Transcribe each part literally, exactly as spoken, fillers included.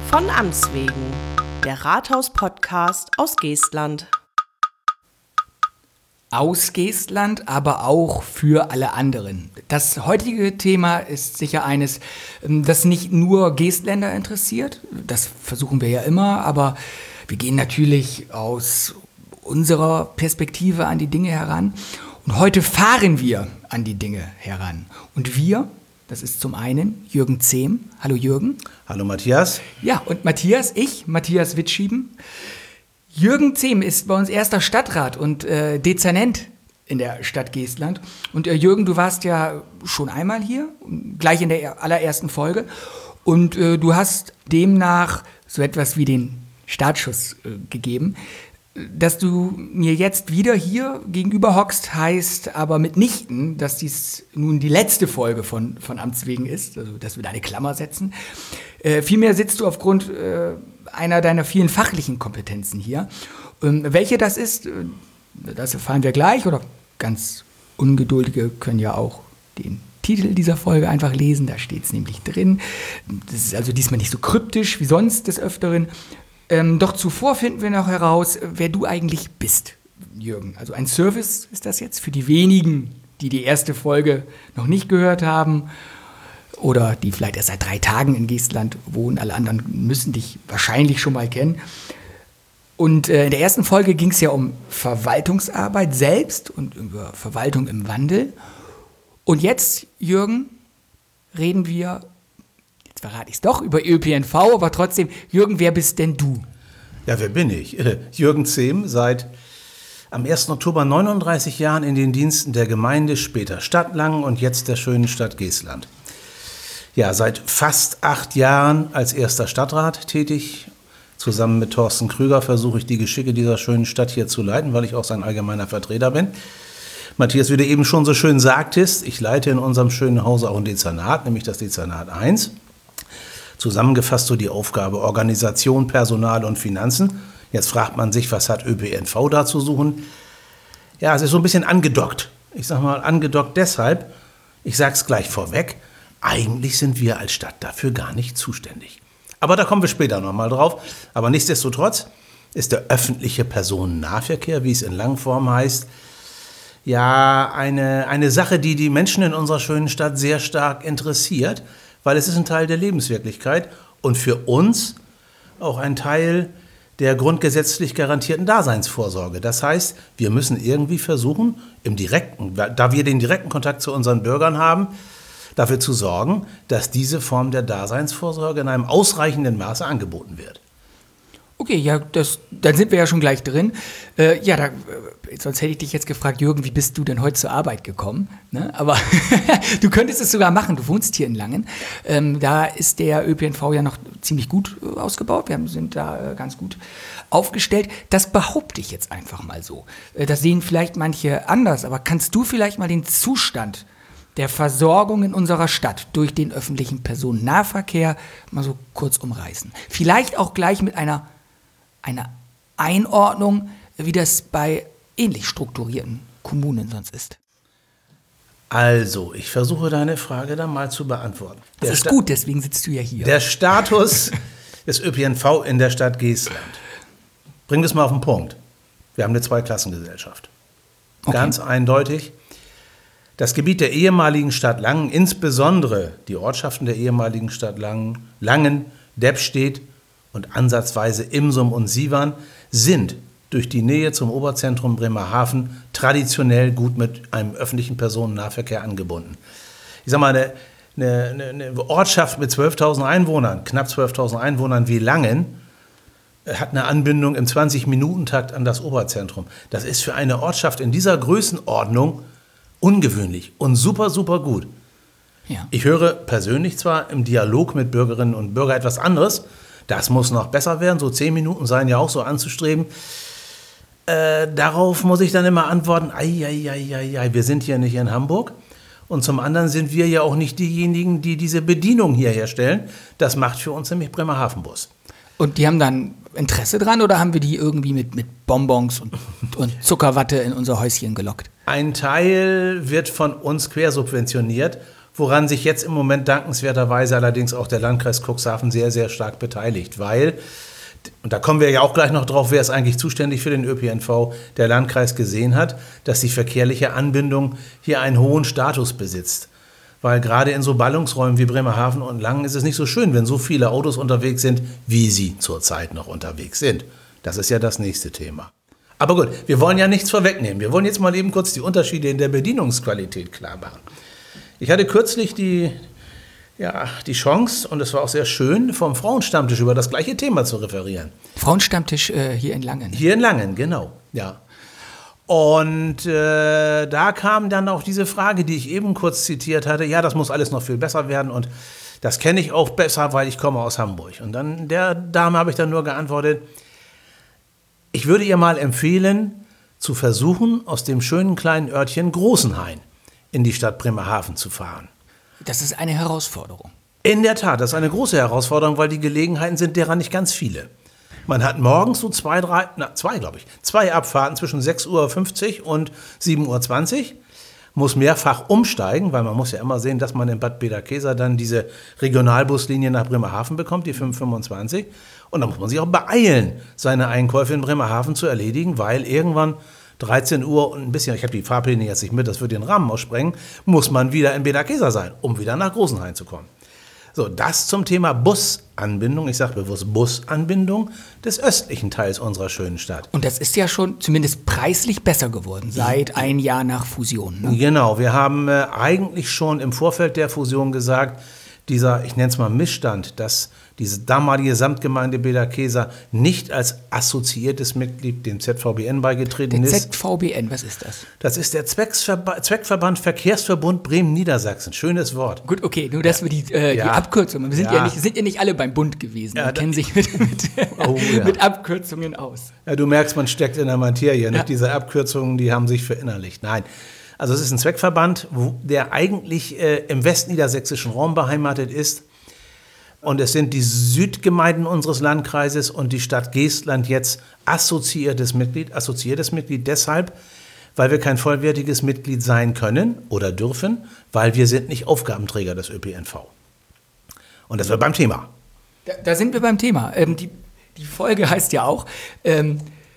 Von Amts wegen, der Rathaus-Podcast aus Geestland. Aus Geestland, aber auch für alle anderen. Das heutige Thema ist sicher eines, das nicht nur Geestländer interessiert. Das versuchen wir ja immer, aber wir gehen natürlich aus unserer Perspektive an die Dinge heran. Und heute fahren wir an die Dinge heran. Und wir, das ist zum einen Jürgen Zehm. Hallo Jürgen. Hallo Matthias. Ja, und Matthias, ich, Matthias Witschieben. Jürgen Zehm ist bei uns erster Stadtrat und äh, Dezernent in der Stadt Geestland. Und äh, Jürgen, du warst ja schon einmal hier, gleich in der allerersten Folge. Und äh, du hast demnach so etwas wie den Startschuss äh, gegeben. Dass du mir jetzt wieder hier gegenüber hockst, heißt aber mitnichten, dass dies nun die letzte Folge von, von Amts wegen ist, also dass wir da eine Klammer setzen. Äh, vielmehr sitzt du aufgrund äh, einer deiner vielen fachlichen Kompetenzen hier. Ähm, welche das ist, äh, das erfahren wir gleich, oder ganz Ungeduldige können ja auch den Titel dieser Folge einfach lesen, da steht es nämlich drin. Das ist also diesmal nicht so kryptisch wie sonst des Öfteren. Ähm, doch zuvor finden wir noch heraus, wer du eigentlich bist, Jürgen. Also ein Service ist das jetzt für die wenigen, die die erste Folge noch nicht gehört haben oder die vielleicht erst seit drei Tagen in Geestland wohnen. Alle anderen müssen dich wahrscheinlich schon mal kennen. Und äh, in der ersten Folge ging es ja um Verwaltungsarbeit selbst und über Verwaltung im Wandel. Und jetzt, Jürgen, reden wir, jetzt verrate ich es doch, über Ö P N V, aber trotzdem, Jürgen, wer bist denn du? Ja, wer bin ich? Jürgen Zehm, seit am ersten Oktober neununddreißig Jahren in den Diensten der Gemeinde, später Stadt Langen und jetzt der schönen Stadt Geestland. Ja, seit fast acht Jahren als erster Stadtrat tätig. Zusammen mit Thorsten Krüger versuche ich die Geschicke dieser schönen Stadt hier zu leiten, weil ich auch sein allgemeiner Vertreter bin. Matthias, wie du eben schon so schön sagtest, ich leite in unserem schönen Hause auch ein Dezernat, nämlich das Dezernat eins. Zusammengefasst so die Aufgabe Organisation, Personal und Finanzen. Jetzt fragt man sich, was hat Ö P N V da zu suchen? Ja, es ist so ein bisschen angedockt. Ich sage mal angedockt deshalb, ich sage es gleich vorweg, eigentlich sind wir als Stadt dafür gar nicht zuständig. Aber da kommen wir später nochmal drauf. Aber nichtsdestotrotz ist der öffentliche Personennahverkehr, wie es in Langform heißt, ja eine, eine Sache, die die Menschen in unserer schönen Stadt sehr stark interessiert, weil es ist ein Teil der Lebenswirklichkeit und für uns auch ein Teil der grundgesetzlich garantierten Daseinsvorsorge. Das heißt, wir müssen irgendwie versuchen, im direkten, da wir den direkten Kontakt zu unseren Bürgern haben, dafür zu sorgen, dass diese Form der Daseinsvorsorge in einem ausreichenden Maße angeboten wird. Okay, ja, das, dann sind wir ja schon gleich drin. Äh, ja, da, äh, sonst hätte ich dich jetzt gefragt, Jürgen, wie bist du denn heute zur Arbeit gekommen? Ne? Aber du könntest es sogar machen, du wohnst hier in Langen. Ähm, da ist der Ö P N V ja noch ziemlich gut äh, ausgebaut, wir sind da äh, ganz gut aufgestellt. Das behaupte ich jetzt einfach mal so. Äh, das sehen vielleicht manche anders, aber kannst du vielleicht mal den Zustand der Versorgung in unserer Stadt durch den öffentlichen Personennahverkehr mal so kurz umreißen? Vielleicht auch gleich mit einer eine Einordnung, wie das bei ähnlich strukturierten Kommunen sonst ist. Also, ich versuche deine Frage dann mal zu beantworten. Das der ist Sta- gut, deswegen sitzt du ja hier. Der Status des Ö P N V in der Stadt Geestland. Bring das mal auf den Punkt. Wir haben eine Zweiklassengesellschaft. Okay. Ganz eindeutig. Das Gebiet der ehemaligen Stadt Langen, insbesondere die Ortschaften der ehemaligen Stadt Langen, Langen, Deppstedt und ansatzweise Imsum und Sievern, sind durch die Nähe zum Oberzentrum Bremerhaven traditionell gut mit einem öffentlichen Personennahverkehr angebunden. Ich sage mal, eine, eine, eine Ortschaft mit zwölftausend Einwohnern, knapp zwölftausend Einwohnern wie Langen, hat eine Anbindung im zwanzig-Minuten-Takt an das Oberzentrum. Das ist für eine Ortschaft in dieser Größenordnung ungewöhnlich und super, super gut. Ja. Ich höre persönlich zwar im Dialog mit Bürgerinnen und Bürgern etwas anderes, das muss noch besser werden, so zehn Minuten seien ja auch so anzustreben. Äh, darauf muss ich dann immer antworten, ei, ei, ei, ei, ei, wir sind hier nicht in Hamburg. Und zum anderen sind wir ja auch nicht diejenigen, die diese Bedienung hier herstellen. Das macht für uns nämlich Bremerhaven Bus. Und die haben dann Interesse dran oder haben wir die irgendwie mit, mit Bonbons und, und Zuckerwatte in unser Häuschen gelockt? Ein Teil wird von uns quersubventioniert, woran sich jetzt im Moment dankenswerterweise allerdings auch der Landkreis Cuxhaven sehr, sehr stark beteiligt, weil, und da kommen wir ja auch gleich noch drauf, wer ist eigentlich zuständig für den Ö P N V, der Landkreis gesehen hat, dass die verkehrliche Anbindung hier einen hohen Status besitzt. Weil gerade in so Ballungsräumen wie Bremerhaven und Langen ist es nicht so schön, wenn so viele Autos unterwegs sind, wie sie zurzeit noch unterwegs sind. Das ist ja das nächste Thema. Aber gut, wir wollen ja nichts vorwegnehmen. Wir wollen jetzt mal eben kurz die Unterschiede in der Bedienungsqualität klar machen. Ich hatte kürzlich die, ja, die Chance, und es war auch sehr schön, vom Frauenstammtisch über das gleiche Thema zu referieren. Frauenstammtisch äh, hier in Langen. Hier in Langen, genau, ja. Und äh, da kam dann auch diese Frage, die ich eben kurz zitiert hatte, ja, das muss alles noch viel besser werden und das kenne ich auch besser, weil ich komme aus Hamburg. Und dann der Dame habe ich dann nur geantwortet, ich würde ihr mal empfehlen, zu versuchen, aus dem schönen kleinen Örtchen Großenhain in die Stadt Bremerhaven zu fahren. Das ist eine Herausforderung. In der Tat, das ist eine große Herausforderung, weil die Gelegenheiten sind derer nicht ganz viele. Man hat morgens so zwei, drei, na, zwei, glaube ich, zwei Abfahrten zwischen sechs Uhr fünfzig und sieben Uhr zwanzig. Muss mehrfach umsteigen, weil man muss ja immer sehen, dass man in Bad Bederkesa dann diese Regionalbuslinie nach Bremerhaven bekommt, die fünf fünfundzwanzig. Und da muss man sich auch beeilen, seine Einkäufe in Bremerhaven zu erledigen, weil irgendwann dreizehn Uhr und ein bisschen, ich habe die Fahrpläne jetzt nicht mit, das wird den Rahmen aussprengen, muss man wieder in Bederkesa sein, um wieder nach Großenhain zu kommen. So, das zum Thema Busanbindung, ich sage bewusst Busanbindung des östlichen Teils unserer schönen Stadt. Und das ist ja schon zumindest preislich besser geworden, seit ein Jahr nach Fusion. Ne? Genau, wir haben äh, eigentlich schon im Vorfeld der Fusion gesagt, dieser, ich nenne es mal Missstand, dass diese damalige Samtgemeinde Bederkesa nicht als assoziiertes Mitglied dem Z V B N beigetreten Der ist. Z V B N, was ist das? Das ist der Zwecksverba- Zweckverband Verkehrsverbund Bremen-Niedersachsen. Schönes Wort. Gut, okay, nur dass wir die, äh, Ja. die Abkürzung, wir sind ja. Ja. nicht, sind ja nicht alle beim Bund gewesen Ja, und da- kennen sich mit, mit, Oh, ja. mit Abkürzungen aus. Ja, du merkst, man steckt in der Materie. Nicht? Ja. Diese Abkürzungen, die haben sich verinnerlicht. Nein. Also es ist ein Zweckverband, wo, der eigentlich äh, im westniedersächsischen Raum beheimatet ist. Und es sind die Südgemeinden unseres Landkreises und die Stadt Geestland jetzt assoziiertes Mitglied. Assoziiertes Mitglied deshalb, weil wir kein vollwertiges Mitglied sein können oder dürfen, weil wir sind nicht Aufgabenträger des Ö P N V. Und das wird beim Thema. Da, da sind wir beim Thema. Ähm, die, die Folge heißt ja auch ähm,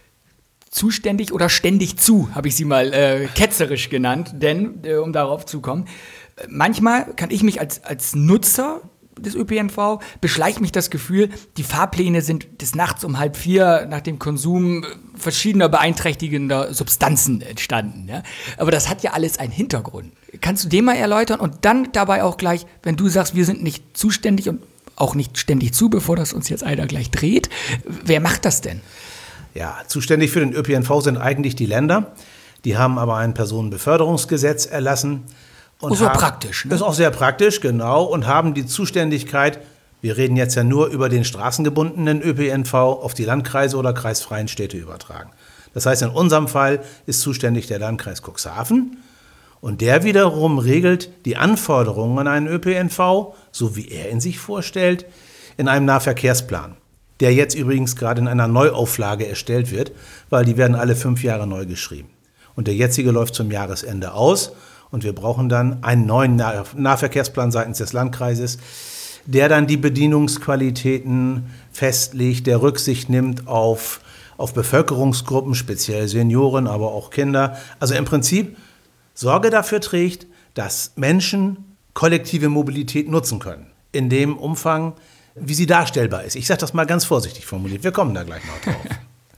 zuständig oder ständig zu, habe ich sie mal äh, ketzerisch genannt, denn, äh, um darauf zu kommen, äh, manchmal kann ich mich als, als Nutzer des Ö P N V, beschleicht mich das Gefühl, die Fahrpläne sind des Nachts um halb vier nach dem Konsum verschiedener beeinträchtigender Substanzen entstanden. Ja? Aber das hat ja alles einen Hintergrund. Kannst du den mal erläutern? Und dann dabei auch gleich, wenn du sagst, wir sind nicht zuständig und auch nicht ständig zu, bevor das uns jetzt einer gleich dreht, wer macht das denn? Ja, zuständig für den Ö P N V sind eigentlich die Länder. Die haben aber ein Personenbeförderungsgesetz erlassen. Und Oh, so haben, praktisch, ne? Das ist auch sehr praktisch, genau. Und haben die Zuständigkeit, wir reden jetzt ja nur über den straßengebundenen Ö P N V, auf die Landkreise oder kreisfreien Städte übertragen. Das heißt, in unserem Fall ist zuständig der Landkreis Cuxhaven. Und der wiederum regelt die Anforderungen an einen Ö P N V, so wie er ihn sich vorstellt, in einem Nahverkehrsplan. Der jetzt übrigens gerade in einer Neuauflage erstellt wird, weil die werden alle fünf Jahre neu geschrieben. Und der jetzige läuft zum Jahresende aus. Und wir brauchen dann einen neuen Nah- Nahverkehrsplan seitens des Landkreises, der dann die Bedienungsqualitäten festlegt, der Rücksicht nimmt auf, auf Bevölkerungsgruppen, speziell Senioren, aber auch Kinder. Also im Prinzip Sorge dafür trägt, dass Menschen kollektive Mobilität nutzen können. In dem Umfang, wie sie darstellbar ist. Ich sage das mal ganz vorsichtig formuliert. Wir kommen da gleich noch drauf.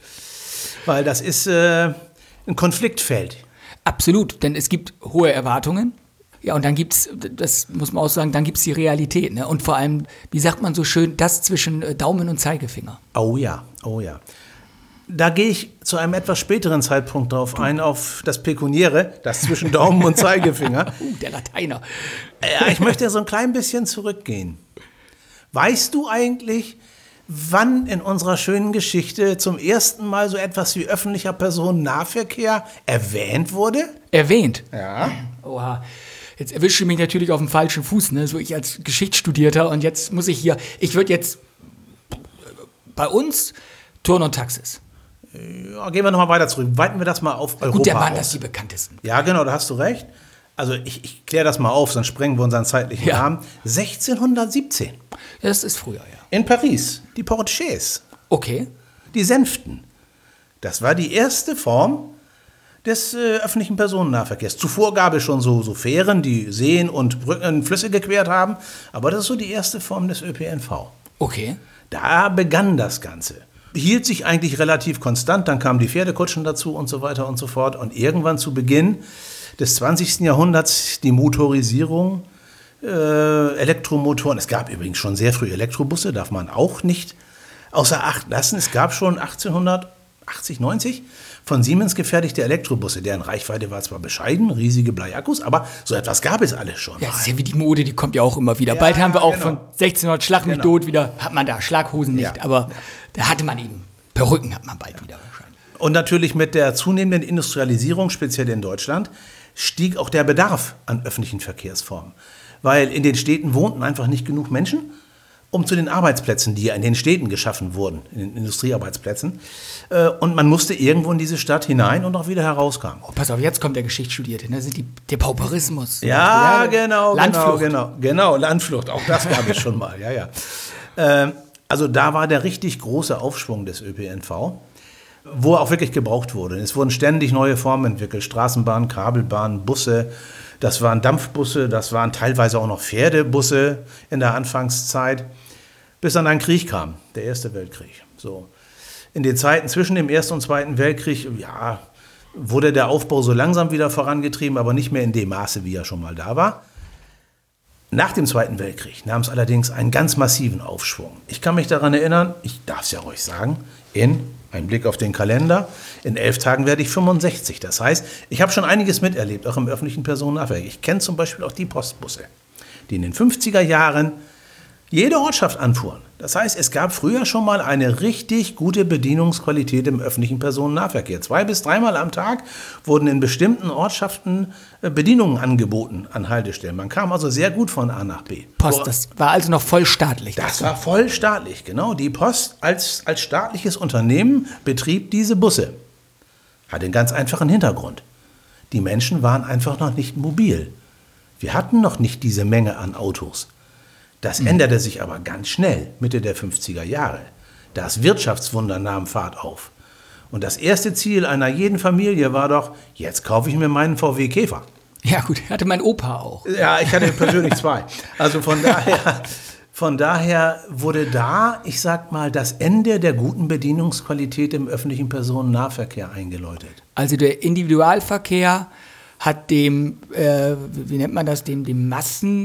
Weil das ist äh, ein Konfliktfeld. Absolut, denn es gibt hohe Erwartungen. Ja, und dann gibt's, das muss man auch sagen, dann gibt's die Realität. Ne? Und vor allem, wie sagt man so schön, das zwischen äh, Daumen und Zeigefinger. Oh ja, oh ja. Da gehe ich zu einem etwas späteren Zeitpunkt drauf ein, auf das Pekuniäre, das zwischen Daumen und Zeigefinger. Uh, der Lateiner. Ja, ich möchte so ein klein bisschen zurückgehen. Weißt du eigentlich, wann in unserer schönen Geschichte zum ersten Mal so etwas wie öffentlicher Personennahverkehr erwähnt wurde? Erwähnt. Ja. Oha. Jetzt erwische ich mich natürlich auf dem falschen Fuß, ne? So ich als Geschichtsstudierter und jetzt muss ich hier, ich würde jetzt bei uns Turn und Taxis. Ja, gehen wir nochmal weiter zurück. Weiten wir das mal auf Europa Gut, der waren aus. das die bekanntesten. Ja, genau, da hast du recht. Also ich, ich kläre das mal auf, sonst sprengen wir unseren zeitlichen Ja. Rahmen. sechzehnhundertsiebzehn Ja, das ist früher, ja. in Paris, die Portiers, Okay. die Sänften. Das war die erste Form des äh, öffentlichen Personennahverkehrs. Zuvor gab es schon so, so Fähren, die Seen und Brücken, Flüsse gequert haben, aber das ist so die erste Form des Ö P N V. Okay. Da begann das Ganze. Hielt sich eigentlich relativ konstant, dann kamen die Pferdekutschen dazu und so weiter und so fort. Und irgendwann zu Beginn des zwanzigsten Jahrhunderts die Motorisierung, äh, Elektromotoren. Es gab übrigens schon sehr früh Elektrobusse, darf man auch nicht außer Acht lassen. Es gab schon achtzehnhundertachtzig, neunzig von Siemens gefertigte Elektrobusse. Deren Reichweite war zwar bescheiden, riesige Bleiakkus, aber so etwas gab es alles schon. Ja, das ist ja wie die Mode, die kommt ja auch immer wieder. Ja, Bald haben wir auch genau. von sechzehnhundert Schlag mich Genau. tot wieder, hat man da Schlaghosen nicht, Ja. aber da hatte man eben Perücken, hat man bald wieder wahrscheinlich. Und natürlich mit der zunehmenden Industrialisierung, speziell in Deutschland, stieg auch der Bedarf an öffentlichen Verkehrsformen. Weil in den Städten wohnten einfach nicht genug Menschen, um zu den Arbeitsplätzen, die ja in den Städten geschaffen wurden, in den Industriearbeitsplätzen. äh, Und man musste irgendwo in diese Stadt hinein und auch wieder herauskam. Oh, pass auf, jetzt kommt der Geschichtsstudierte, ne? Sind die, der Pauperismus. Ja, genau, Landflucht. genau, genau, genau, Landflucht, auch das gab es schon mal, ja, ja. Ähm, also da war der richtig große Aufschwung des Ö P N V, wo er auch wirklich gebraucht wurde. Es wurden ständig neue Formen entwickelt, Straßenbahnen, Kabelbahnen, Busse, das waren Dampfbusse, das waren teilweise auch noch Pferdebusse in der Anfangszeit, bis dann ein Krieg kam, der Erste Weltkrieg. So. In den Zeiten zwischen dem Ersten und Zweiten Weltkrieg, ja, wurde der Aufbau so langsam wieder vorangetrieben, aber nicht mehr in dem Maße, wie er schon mal da war. Nach dem Zweiten Weltkrieg nahm es allerdings einen ganz massiven Aufschwung. Ich kann mich daran erinnern, ich darf es ja ruhig sagen, in, ein Blick auf den Kalender, in elf Tagen werde ich fünfundsechzig. Das heißt, ich habe schon einiges miterlebt, auch im öffentlichen Personennahverkehr. Ich kenne zum Beispiel auch die Postbusse, die in den fünfziger Jahren jede Ortschaft anfuhren. Das heißt, es gab früher schon mal eine richtig gute Bedienungsqualität im öffentlichen Personennahverkehr. Zwei bis dreimal am Tag wurden in bestimmten Ortschaften äh, Bedienungen angeboten an Haltestellen. Man kam also sehr gut von A nach B. Post, das war also noch voll staatlich. Das war voll staatlich, genau. Die Post als, als staatliches Unternehmen betrieb diese Busse. Hat einen ganz einfachen Hintergrund. Die Menschen waren einfach noch nicht mobil. Wir hatten noch nicht diese Menge an Autos. Das änderte sich aber ganz schnell, Mitte der fünfziger Jahre. Das Wirtschaftswunder nahm Fahrt auf. Und das erste Ziel einer jeden Familie war doch, jetzt kaufe ich mir meinen V W Käfer. Ja gut, hatte mein Opa auch. Ja, ich hatte persönlich zwei. Also von daher, von daher wurde da, ich sag mal, das Ende der guten Bedienungsqualität im öffentlichen Personennahverkehr eingeläutet. Also der Individualverkehr hat dem, äh, wie nennt man das, dem, dem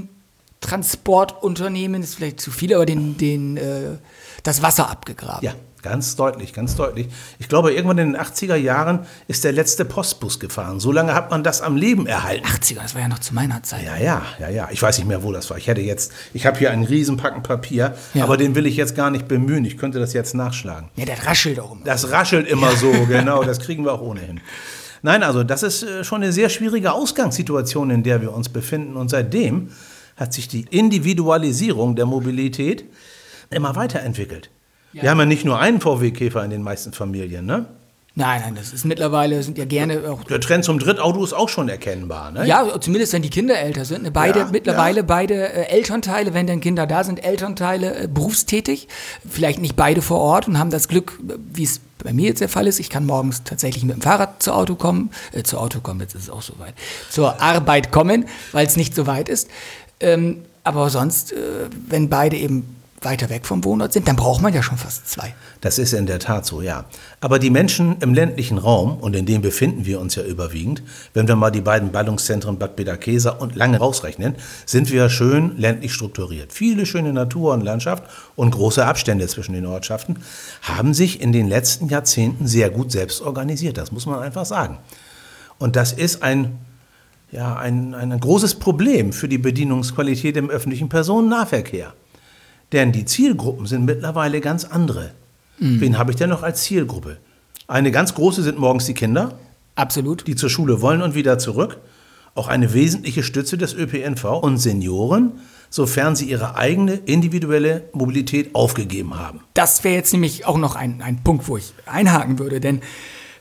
Massentransportunternehmen, ist vielleicht zu viel, aber den, den, äh, das Wasser abgegraben. Ja, ganz deutlich, ganz deutlich. Ich glaube, irgendwann in den achtziger Jahren ist der letzte Postbus gefahren. So lange hat man das am Leben erhalten. achtziger, das war ja noch zu meiner Zeit. Ja, ja, ja, ja. Ich weiß nicht mehr, wo das war. Ich hätte jetzt, ich habe hier einen Riesenpacken Papier, Ja. aber den will ich jetzt gar nicht bemühen. Ich könnte das jetzt nachschlagen. Ja, der raschelt auch immer. Das raschelt immer so, genau. Das kriegen wir auch ohnehin. Nein, also das ist äh, schon eine sehr schwierige Ausgangssituation, in der wir uns befinden. Und seitdem hat sich die Individualisierung der Mobilität immer weiterentwickelt. Ja. Wir haben ja nicht nur einen V W Käfer in den meisten Familien, ne? Nein, nein, das ist mittlerweile, sind ja gerne auch. Der Trend zum Drittauto ist auch schon erkennbar, ne? Ja, zumindest wenn die Kinder älter sind. Ne? Beide, Ja, mittlerweile ja. beide äh, Elternteile, wenn dann Kinder da sind, Elternteile äh, berufstätig. Vielleicht nicht beide vor Ort und haben das Glück, äh, wie es bei mir jetzt der Fall ist. Ich kann morgens tatsächlich mit dem Fahrrad zur Auto kommen, äh, zur Auto kommen, jetzt ist es auch so weit, zur Arbeit kommen, weil es nicht so weit ist. Ähm, aber sonst, äh, wenn beide eben weiter weg vom Wohnort sind, dann braucht man ja schon fast zwei. Das ist in der Tat so, ja. Aber die Menschen im ländlichen Raum, und in dem befinden wir uns ja überwiegend, wenn wir mal die beiden Ballungszentren Bad Bederkesa und Lange rausrechnen, sind wir schön ländlich strukturiert. Viele schöne Natur und Landschaft und große Abstände zwischen den Ortschaften haben sich in den letzten Jahrzehnten sehr gut selbst organisiert. Das muss man einfach sagen. Und das ist ein, ja, ein, ein großes Problem für die Bedienungsqualität im öffentlichen Personennahverkehr. Denn die Zielgruppen sind mittlerweile ganz andere. Mhm. Wen habe ich denn noch als Zielgruppe? Eine ganz große sind morgens die Kinder, Absolut. die zur Schule wollen und wieder zurück. Auch eine wesentliche Stütze des Ö P N V. Und Senioren, sofern sie ihre eigene individuelle Mobilität aufgegeben haben. Das wäre jetzt nämlich auch noch ein, ein Punkt, wo ich einhaken würde, denn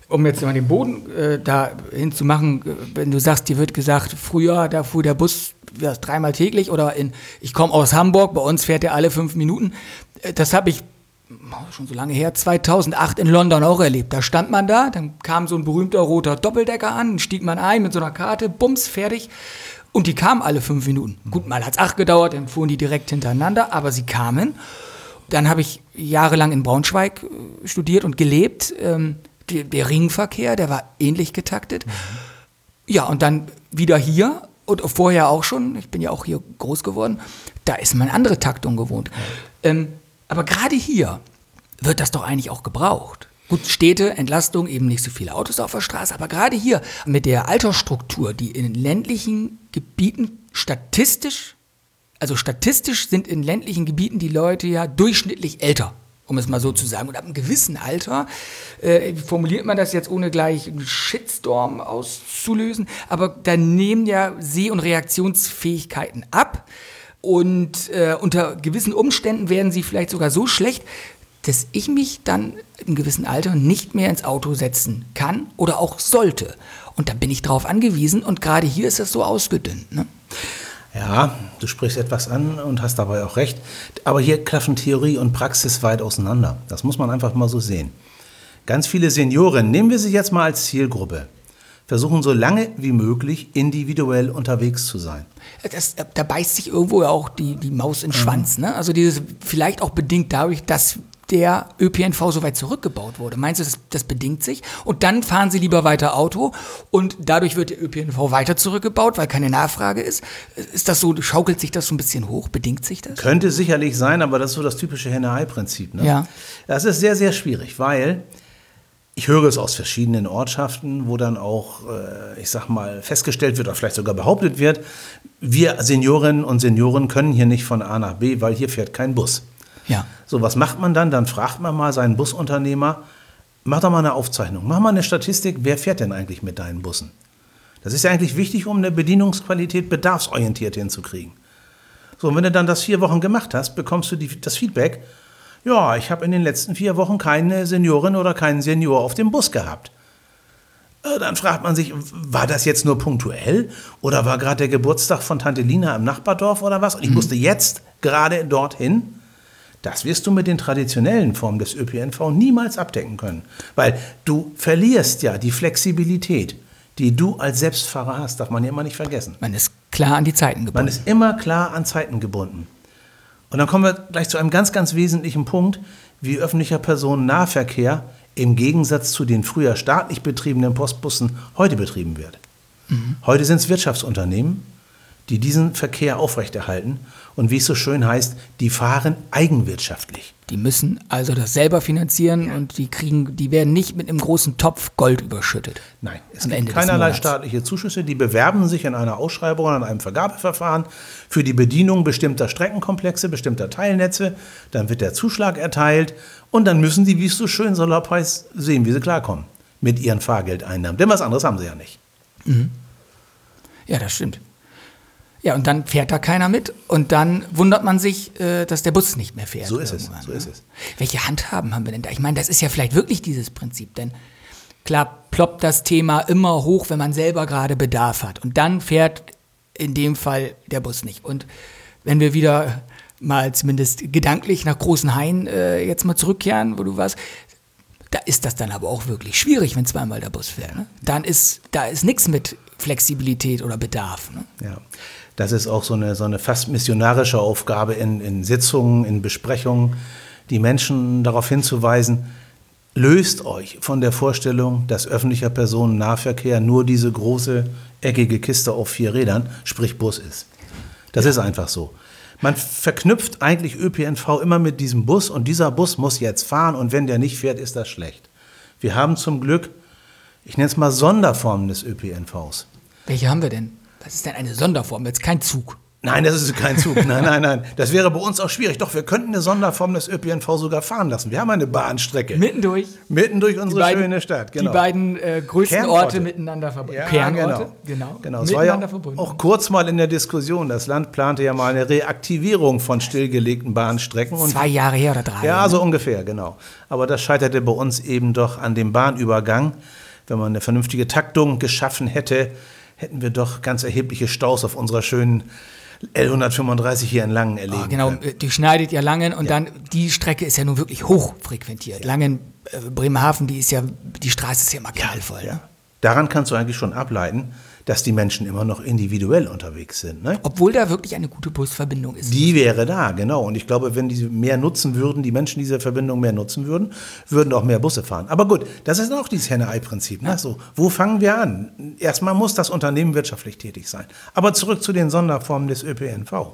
um jetzt mal den Boden äh, da hinzumachen, äh, wenn du sagst, dir wird gesagt, früher, da fuhr der Bus ja, dreimal täglich oder in, ich komme aus Hamburg, bei uns fährt er alle fünf Minuten. Äh, das habe ich schon so lange her, zweitausendacht in London auch erlebt. Da stand man da, dann kam so ein berühmter roter Doppeldecker an, stieg man ein mit so einer Karte, bums, fertig. Und die kamen alle fünf Minuten. Gut, mal hat es acht gedauert, dann fuhren die direkt hintereinander, aber sie kamen. Dann habe ich jahrelang in Braunschweig äh, studiert und gelebt. Ähm, die, der Ringverkehr, der war ähnlich getaktet. Mhm. Ja, und dann wieder hier und vorher auch schon, ich bin ja auch hier groß geworden, da ist man andere Taktung gewohnt. Mhm. Ähm, aber gerade hier wird das doch eigentlich auch gebraucht. Gut, Städte, Entlastung, eben nicht so viele Autos auf der Straße, aber gerade hier mit der Altersstruktur, die in ländlichen Gebieten statistisch, also statistisch sind in ländlichen Gebieten die Leute ja durchschnittlich älter, um es mal so zu sagen. Und ab einem gewissen Alter, äh, formuliert man das jetzt ohne gleich einen Shitstorm auszulösen, aber da nehmen ja Seh- und Reaktionsfähigkeiten ab. Und äh, unter gewissen Umständen werden sie vielleicht sogar so schlecht, dass ich mich dann im gewissen Alter nicht mehr ins Auto setzen kann oder auch sollte. Und da bin ich drauf angewiesen und gerade hier ist das so ausgedünnt. Ne? Ja, du sprichst etwas an und hast dabei auch recht. Aber hier klaffen Theorie und Praxis weit auseinander. Das muss man einfach mal so sehen. Ganz viele Senioren, nehmen wir sie jetzt mal als Zielgruppe, versuchen so lange wie möglich individuell unterwegs zu sein. Das, da beißt sich irgendwo auch die, die Maus in den Schwanz. Ne? Also dieses vielleicht auch bedingt dadurch, dass der Ö P N V so weit zurückgebaut wurde. Meinst du, das, das bedingt sich? Und dann fahren sie lieber weiter Auto und dadurch wird der Ö P N V weiter zurückgebaut, weil keine Nachfrage ist. Ist das so, schaukelt sich das so ein bisschen hoch? Bedingt sich das? Könnte sicherlich sein, aber das ist so das typische Henne-Ei-Prinzip. Ne? Ja. Das ist sehr, sehr schwierig, weil ich höre es aus verschiedenen Ortschaften, wo dann auch, äh, ich sag mal, festgestellt wird oder vielleicht sogar behauptet wird, wir Seniorinnen und Senioren können hier nicht von A nach B, weil hier fährt kein Bus. Ja. So, was macht man dann? Dann fragt man mal seinen Busunternehmer, mach doch mal eine Aufzeichnung, mach mal eine Statistik, wer fährt denn eigentlich mit deinen Bussen? Das ist ja eigentlich wichtig, um eine Bedienungsqualität bedarfsorientiert hinzukriegen. So, und wenn du dann das vier Wochen gemacht hast, bekommst du die, das Feedback, ja, ich habe in den letzten vier Wochen keine Seniorin oder keinen Senior auf dem Bus gehabt. Dann fragt man sich, war das jetzt nur punktuell oder war gerade der Geburtstag von Tante Lina im Nachbardorf oder was? Und ich musste jetzt gerade dorthin. Das wirst du mit den traditionellen Formen des Ö P N V niemals abdecken können, weil du verlierst ja die Flexibilität, die du als Selbstfahrer hast, darf man ja immer nicht vergessen. Man ist klar an die Zeiten gebunden. Man ist immer klar an Zeiten gebunden. Und dann kommen wir gleich zu einem ganz, ganz wesentlichen Punkt, wie öffentlicher Personennahverkehr im Gegensatz zu den früher staatlich betriebenen Postbussen heute betrieben wird. Mhm. Heute sind es Wirtschaftsunternehmen, die diesen Verkehr aufrechterhalten und wie es so schön heißt, die fahren eigenwirtschaftlich. Die müssen also das selber finanzieren Ja. und die kriegen, die werden nicht mit einem großen Topf Gold überschüttet. Nein, es Am gibt Ende des keinerlei Monats. staatliche Zuschüsse, die bewerben sich in einer Ausschreibung oder in einem Vergabeverfahren für die Bedienung bestimmter Streckenkomplexe, bestimmter Teilnetze, dann wird der Zuschlag erteilt und dann müssen die, wie es so schön salopp heißt, sehen, wie sie klarkommen mit ihren Fahrgeldeinnahmen. Denn was anderes haben sie ja nicht. Mhm. Ja, das stimmt. Ja, und dann fährt da keiner mit und dann wundert man sich, äh, dass der Bus nicht mehr fährt. So ist es, irgendwann, so ne? ist es. Welche Handhaben haben wir denn da? Ich meine, das ist ja vielleicht wirklich dieses Prinzip, denn klar ploppt das Thema immer hoch, wenn man selber gerade Bedarf hat und dann fährt in dem Fall der Bus nicht. Und wenn wir wieder mal zumindest gedanklich nach Großenhain äh, jetzt mal zurückkehren, wo du warst, da ist das dann aber auch wirklich schwierig, wenn zweimal der Bus fährt. Ne? Dann ist, da ist nichts mit Flexibilität oder Bedarf. Ne? Ja, das ist auch so eine, so eine fast missionarische Aufgabe in, in Sitzungen, in Besprechungen, die Menschen darauf hinzuweisen, löst euch von der Vorstellung, dass öffentlicher Personennahverkehr nur diese große, eckige Kiste auf vier Rädern, sprich Bus ist. Das ja. ist einfach so. Man verknüpft eigentlich Ö P N V immer mit diesem Bus und dieser Bus muss jetzt fahren und wenn der nicht fährt, ist das schlecht. Wir haben zum Glück, ich nenne es mal Sonderformen des Ö P N Vs. Welche haben wir denn? Was ist denn eine Sonderform? Jetzt kein Zug. Nein, das ist kein Zug. Nein, nein, nein. Das wäre bei uns auch schwierig. Doch, wir könnten eine Sonderform des Ö P N V sogar fahren lassen. Wir haben eine Bahnstrecke. Mitten durch. Mitten durch unsere beiden, schöne Stadt, genau. Die beiden äh, größten Kernorte. Orte miteinander verbunden. Ja, Kernorte, genau. genau. genau. Es war ja verbunden. auch kurz mal in der Diskussion. Das Land plante ja mal eine Reaktivierung von stillgelegten Bahnstrecken. Und Zwei Jahre her oder drei. Ja, Jahre. so ungefähr, genau. Aber das scheiterte bei uns eben doch an dem Bahnübergang. Wenn man eine vernünftige Taktung geschaffen hätte, hätten wir doch ganz erhebliche Staus auf unserer schönen L hundertfünfunddreißig hier in Langen erleben Oh, genau, können. die schneidet ja Langen und Ja. dann, die Strecke ist ja nun wirklich hoch frequentiert. Langen, äh, Bremerhaven, die ist ja, die Straße ist ja immer knallvoll. Ja. Ne? Daran kannst du eigentlich schon ableiten, dass die Menschen immer noch individuell unterwegs sind. Ne? Obwohl da wirklich eine gute Busverbindung ist. Die wäre da, genau. Und ich glaube, wenn die mehr nutzen würden, die Menschen diese Verbindung mehr nutzen würden, würden auch mehr Busse fahren. Aber gut, das ist auch dieses Henne-Ei-Prinzip. Ne? So, wo fangen wir an? Erstmal muss das Unternehmen wirtschaftlich tätig sein. Aber zurück zu den Sonderformen des Ö P N V.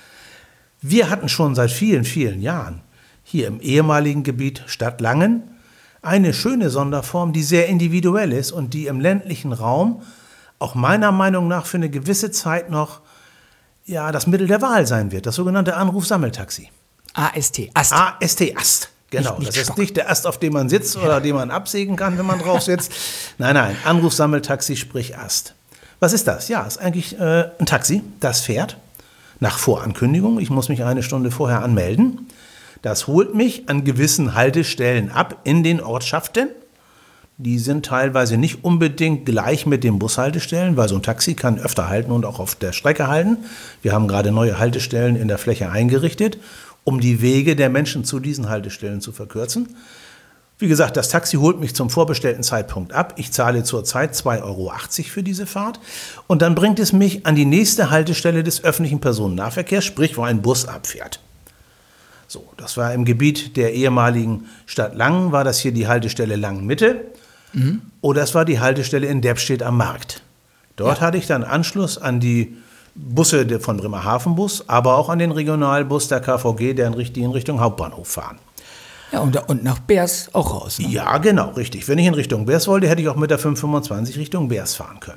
Wir hatten schon seit vielen, vielen Jahren hier im ehemaligen Gebiet Stadt Langen eine schöne Sonderform, die sehr individuell ist und die im ländlichen Raum auch meiner Meinung nach für eine gewisse Zeit noch ja, das Mittel der Wahl sein wird, das sogenannte Anruf-Sammeltaxi. A S T, Ast. A S T, Ast. Genau, Nicht- nicht das ist Stock. nicht der Ast, auf dem man sitzt oder den man absägen kann, wenn man drauf sitzt. Nein, nein, Anruf-Sammeltaxi, sprich Ast. Was ist das? Ja, ist eigentlich äh, ein Taxi, das fährt nach Vorankündigung. Ich muss mich eine Stunde vorher anmelden. Das holt mich an gewissen Haltestellen ab in den Ortschaften. Die sind teilweise nicht unbedingt gleich mit den Bushaltestellen, weil so ein Taxi kann öfter halten und auch auf der Strecke halten. Wir haben gerade neue Haltestellen in der Fläche eingerichtet, um die Wege der Menschen zu diesen Haltestellen zu verkürzen. Wie gesagt, das Taxi holt mich zum vorbestellten Zeitpunkt ab. Ich zahle zurzeit zwei Euro achtzig für diese Fahrt. Und dann bringt es mich an die nächste Haltestelle des öffentlichen Personennahverkehrs, sprich, wo ein Bus abfährt. So, das war im Gebiet der ehemaligen Stadt Langen, war das hier die Haltestelle Langen-Mitte. Mhm. Oder es war die Haltestelle in Deppstedt am Markt. Dort ja. hatte ich dann Anschluss an die Busse von Bremerhaven Bus, aber auch an den Regionalbus der K V G, der in Richtung Hauptbahnhof fahren. Ja, und, und nach Beers auch raus. Ne? Ja, genau, richtig. Wenn ich in Richtung Beers wollte, hätte ich auch mit der fünf fünfundzwanzig Richtung Beers fahren können.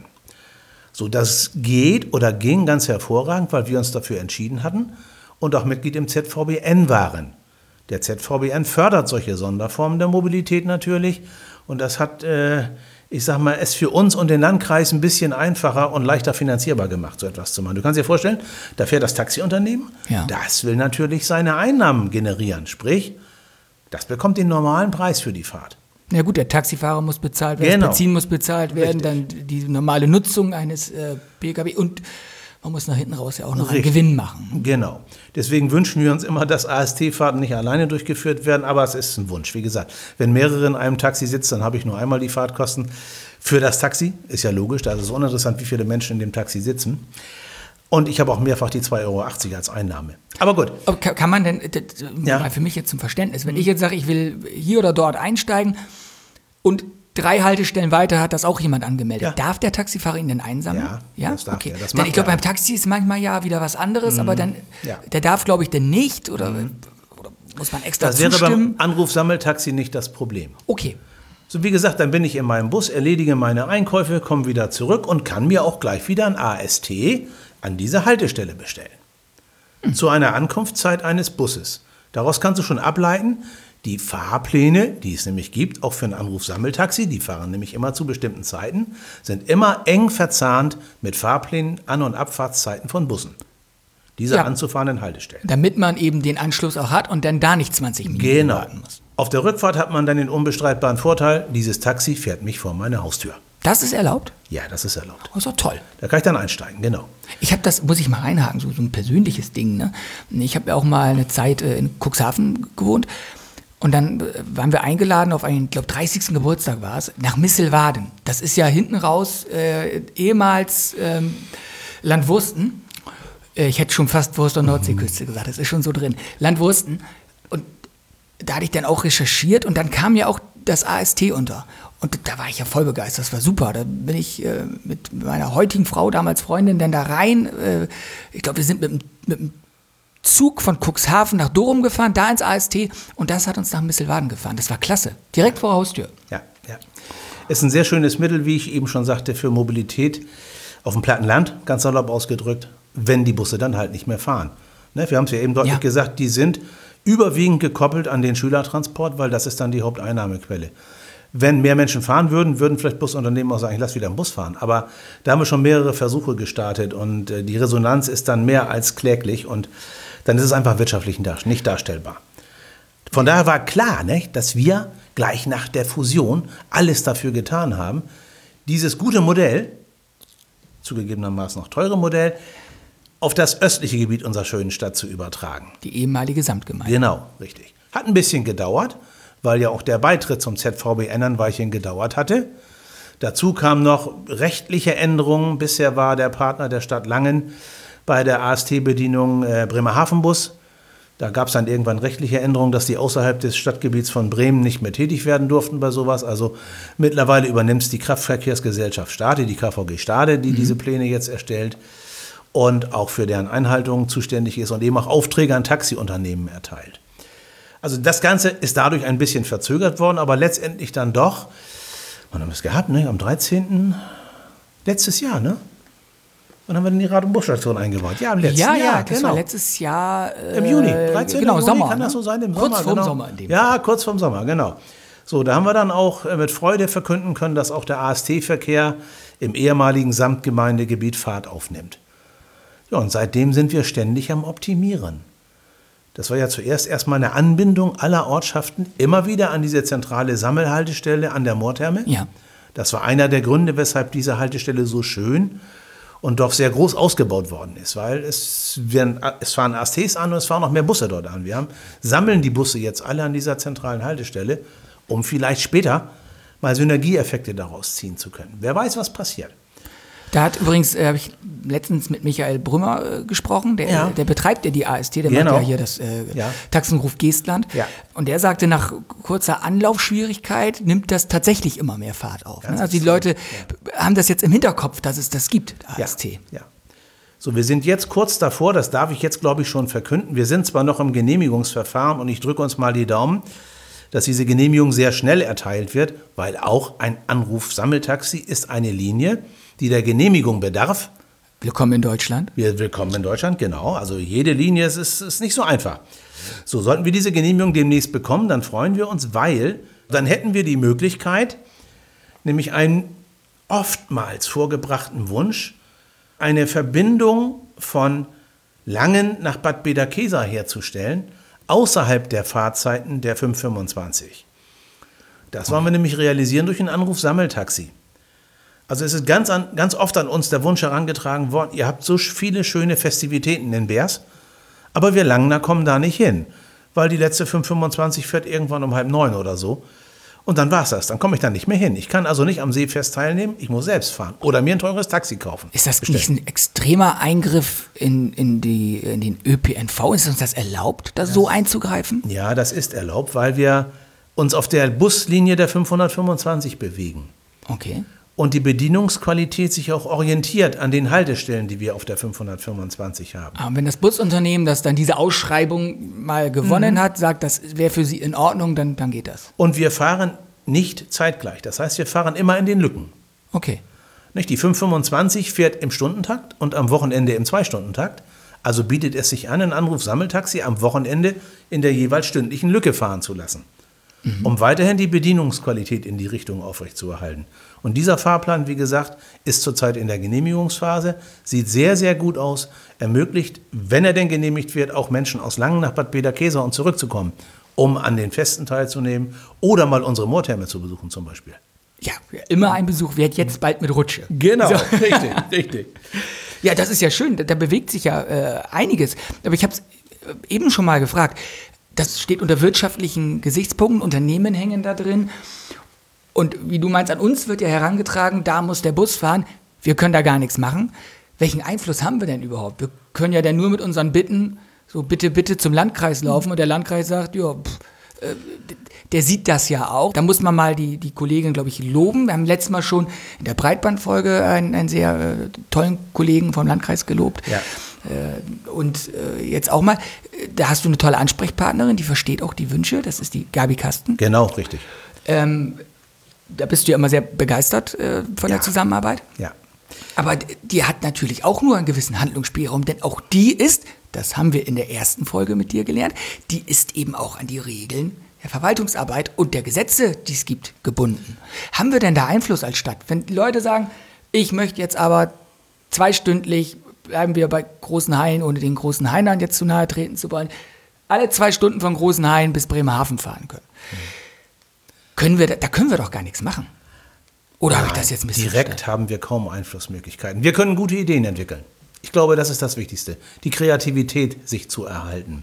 So, das geht oder ging ganz hervorragend, weil wir uns dafür entschieden hatten und auch Mitglied im Z V B N waren. Der Z V B N fördert solche Sonderformen der Mobilität natürlich und das hat, äh, ich sag mal, es für uns und den Landkreis ein bisschen einfacher und leichter finanzierbar gemacht, so etwas zu machen. Du kannst dir vorstellen, da fährt das Taxiunternehmen, ja. das will natürlich seine Einnahmen generieren, sprich, das bekommt den normalen Preis für die Fahrt. Ja gut, der Taxifahrer muss bezahlt werden, Genau. das Benzin muss bezahlt werden, Richtig. dann die normale Nutzung eines äh, P K W und man muss nach hinten raus ja auch noch Richtig. einen Gewinn machen. Genau. Deswegen wünschen wir uns immer, dass A S T-Fahrten nicht alleine durchgeführt werden, aber es ist ein Wunsch. Wie gesagt, wenn mehrere in einem Taxi sitzen, dann habe ich nur einmal die Fahrtkosten für das Taxi. Ist ja logisch, da ist es uninteressant, wie viele Menschen in dem Taxi sitzen. Und ich habe auch mehrfach die zwei Euro achtzig als Einnahme. Aber gut. Aber kann, kann man denn, das, Ja. mal für mich jetzt zum Verständnis, wenn ich jetzt sage, ich will hier oder dort einsteigen und drei Haltestellen weiter hat das auch jemand angemeldet. Ja. Darf der Taxifahrer ihn denn einsammeln? Ja, das darf okay. er. Das Denn macht ich glaube, er beim Taxi ist manchmal ja wieder was anderes, aber dann, Ja. der darf, glaube ich, denn nicht oder, oder muss man extra Das wäre zustimmen? beim Anruf-Sammeltaxi nicht das Problem. Okay. So, wie gesagt, dann bin ich in meinem Bus, erledige meine Einkäufe, komme wieder zurück und kann mir auch gleich wieder ein A S T an diese Haltestelle bestellen. Hm. Zu einer Ankunftszeit eines Busses. Daraus kannst du schon ableiten, die Fahrpläne, die es nämlich gibt, auch für ein Anruf-Sammeltaxi, die fahren nämlich immer zu bestimmten Zeiten, sind immer eng verzahnt mit Fahrplänen, An- und Abfahrtszeiten von Bussen. Diese Ja. anzufahrenden Haltestellen. Damit man eben den Anschluss auch hat und dann da nicht zwanzig Minuten Genau. warten muss. Auf der Rückfahrt hat man dann den unbestreitbaren Vorteil, dieses Taxi fährt mich vor meine Haustür. Das ist erlaubt? Ja, das ist erlaubt. Das ist doch toll. Da kann ich dann einsteigen, genau. Ich habe das, muss ich mal reinhaken, so, so ein persönliches Ding. Ne? Ich habe ja auch mal eine Zeit äh, in Cuxhaven gewohnt und dann äh, waren wir eingeladen auf einen, ich glaube, dreißigsten Geburtstag war es, nach Misselwaden. Das ist ja hinten raus äh, ehemals ähm, Land Wursten. Äh, ich hätte schon fast Wurst- und Nordseeküste gesagt, das ist schon so drin. Land Wursten. Und da hatte ich dann auch recherchiert und dann kam ja auch das A S T unter. Und da war ich ja voll begeistert, das war super. Da bin ich äh, mit meiner heutigen Frau, damals Freundin, dann da rein. Äh, ich glaube, wir sind mit, mit dem Zug von Cuxhaven nach Dorum gefahren, da ins A S T und das hat uns nach Misselwaden gefahren. Das war klasse, direkt vor der Haustür. Ja, ja. Ist ein sehr schönes Mittel, wie ich eben schon sagte, für Mobilität auf dem platten Land, ganz salopp ausgedrückt. wenn die Busse dann halt nicht mehr fahren. Ne, wir haben es ja eben deutlich Ja. gesagt, die sind überwiegend gekoppelt an den Schülertransport, weil das ist dann die Haupteinnahmequelle. Wenn mehr Menschen fahren würden, würden vielleicht Busunternehmen auch sagen, ich lass wieder einen Bus fahren. Aber da haben wir schon mehrere Versuche gestartet und äh, die Resonanz ist dann mehr als kläglich und dann ist es einfach wirtschaftlich nicht darstellbar. Von daher war klar, ne, dass wir gleich nach der Fusion alles dafür getan haben, dieses gute Modell, zugegebenermaßen noch teure Modell, auf das östliche Gebiet unserer schönen Stadt zu übertragen. Die ehemalige Samtgemeinde. Genau, richtig. Hat ein bisschen gedauert, weil ja auch der Beitritt zum Z V B N ein Weilchen gedauert hatte. Dazu kamen noch rechtliche Änderungen. Bisher war der Partner der Stadt Langen bei der A S T-Bedienung äh, Bremerhaven-Bus. Da gab es dann irgendwann rechtliche Änderungen, dass die außerhalb des Stadtgebiets von Bremen nicht mehr tätig werden durften bei sowas. Also mittlerweile übernimmt es die Kraftverkehrsgesellschaft Stade, die K V G Stade, die mhm. diese Pläne jetzt erstellt und auch für deren Einhaltung zuständig ist und eben auch Aufträge an Taxiunternehmen erteilt. Also das Ganze ist dadurch ein bisschen verzögert worden, aber letztendlich dann doch, wann haben wir es gehabt, ne? Am dreizehnten letztes Jahr, ne? Wann haben wir denn die Rad- und Busstation eingebaut? Ja, im letzten ja, Jahr, ja, das genau. war letztes Jahr. Äh, Im Juni, dreizehnten Genau, Juni, Sommer. kann das ne? so sein? Im kurz Sommer, vorm genau. Sommer. In dem ja, Fall. kurz vorm Sommer, genau. So, da haben wir dann auch mit Freude verkünden können, dass auch der A S T-Verkehr im ehemaligen Samtgemeindegebiet Fahrt aufnimmt. Ja, und seitdem sind wir ständig am Optimieren. Das war ja zuerst erstmal eine Anbindung aller Ortschaften immer wieder an diese zentrale Sammelhaltestelle an der Moortherme. Ja. Das war einer der Gründe, weshalb diese Haltestelle so schön und doch sehr groß ausgebaut worden ist, weil es, werden, es fahren A S Ts an und es fahren noch mehr Busse dort an. Wir haben, sammeln die Busse jetzt alle an dieser zentralen Haltestelle, um vielleicht später mal Synergieeffekte daraus ziehen zu können. Wer weiß, was passiert. Da hat übrigens, äh, habe ich letztens mit Michael Brümmer äh, gesprochen, der, Ja. der betreibt ja die A S T, der Genau. macht ja hier das äh, Ja. Taxenruf Geestland. Ja. Und der sagte, nach kurzer Anlaufschwierigkeit nimmt das tatsächlich immer mehr Fahrt auf. Ne? Das Also die ist- Leute haben das jetzt im Hinterkopf, dass es das gibt, A S T. Ja, ja. So, wir sind jetzt kurz davor, das darf ich jetzt, glaube ich, schon verkünden. Wir sind zwar noch im Genehmigungsverfahren und ich drücke uns mal die Daumen, dass diese Genehmigung sehr schnell erteilt wird, weil auch ein Anruf-Sammeltaxi ist eine Linie, die der Genehmigung bedarf. Willkommen in Deutschland. Wir willkommen in Deutschland, genau. Also jede Linie ist, ist, ist nicht so einfach. So, sollten wir diese Genehmigung demnächst bekommen, dann freuen wir uns, weil dann hätten wir die Möglichkeit, nämlich einen oftmals vorgebrachten Wunsch, eine Verbindung von Langen nach Bad Bederkesa herzustellen, außerhalb der Fahrzeiten der fünf fünfundzwanzig. Das wollen wir nämlich realisieren durch ein Anruf-Sammeltaxi. Also es ist ganz, an, ganz oft an uns der Wunsch herangetragen worden, ihr habt so viele schöne Festivitäten in Beers, aber wir Langener kommen da nicht hin, weil die letzte fünf fünfundzwanzig fährt irgendwann um halb neun oder so. Und dann war's das, dann komme ich da nicht mehr hin. Ich kann also nicht am Seefest teilnehmen, ich muss selbst fahren oder mir ein teures Taxi kaufen. Ist das nicht ein extremer Eingriff in, in, die, in den Ö P N V? Ist uns das erlaubt, da so einzugreifen? Ja, das ist erlaubt, weil wir uns auf der Buslinie der fünfhundertfünfundzwanzig bewegen. Okay. Und die Bedienungsqualität sich auch orientiert an den Haltestellen, die wir auf der fünfhundertfünfundzwanzig haben. Aber wenn das Busunternehmen, das dann diese Ausschreibung mal gewonnen Mhm. hat, sagt, das wäre für sie in Ordnung, dann, dann geht das. Und wir fahren nicht zeitgleich. Das heißt, wir fahren immer in den Lücken. Okay. Nicht? Die fünf fünfundzwanzig fährt im Stundentakt und am Wochenende im Zwei-Stunden-Takt. Also bietet es sich an, ein Anruf-Sammeltaxi am Wochenende in der jeweils stündlichen Lücke fahren zu lassen, mhm. um weiterhin die Bedienungsqualität in die Richtung aufrechtzuerhalten. Und dieser Fahrplan, wie gesagt, ist zurzeit in der Genehmigungsphase, sieht sehr, sehr gut aus, ermöglicht, wenn er denn genehmigt wird, auch Menschen aus Langen nach Bad Bederkesa und zurückzukommen, um an den Festen teilzunehmen oder mal unsere Moortherme zu besuchen zum Beispiel. Ja, immer ein Besuch wird jetzt bald mit Rutsche. Genau, So. richtig, richtig. Ja, das ist ja schön, da, da bewegt sich ja äh, einiges. Aber ich habe es eben schon mal gefragt, das steht unter wirtschaftlichen Gesichtspunkten, Unternehmen hängen da drin. Und wie du meinst, an uns wird ja herangetragen, da muss der Bus fahren, wir können da gar nichts machen. Welchen Einfluss haben wir denn überhaupt? Wir können ja dann nur mit unseren Bitten, so bitte, bitte zum Landkreis laufen und der Landkreis sagt, ja, pff, äh, der sieht das ja auch. Da muss man mal die, die Kollegin, glaube ich, loben. Wir haben letztes Mal schon in der Breitbandfolge einen, einen sehr äh, tollen Kollegen vom Landkreis gelobt. Ja. Äh, und äh, jetzt auch mal, äh, da hast du eine tolle Ansprechpartnerin, die versteht auch die Wünsche, das ist die Gabi Kasten. Genau, richtig. Ähm, da bist du ja immer sehr begeistert äh, von Ja. der Zusammenarbeit. Ja. Aber die hat natürlich auch nur einen gewissen Handlungsspielraum, denn auch die ist, das haben wir in der ersten Folge mit dir gelernt, die ist eben auch an die Regeln der Verwaltungsarbeit und der Gesetze, die es gibt, gebunden. Haben wir denn da Einfluss als Stadt? Wenn die Leute sagen, ich möchte jetzt aber zweistündlich, bleiben wir bei großen Haien, ohne den großen Hainern jetzt zu nahe treten zu wollen, alle zwei Stunden von großen Haien bis Bremerhaven fahren können. Mhm. Können wir, da können wir doch gar nichts machen. Oder habe ich das jetzt missverstanden? Direkt haben wir kaum Einflussmöglichkeiten. Wir können gute Ideen entwickeln. Ich glaube, das ist das Wichtigste, die Kreativität sich zu erhalten.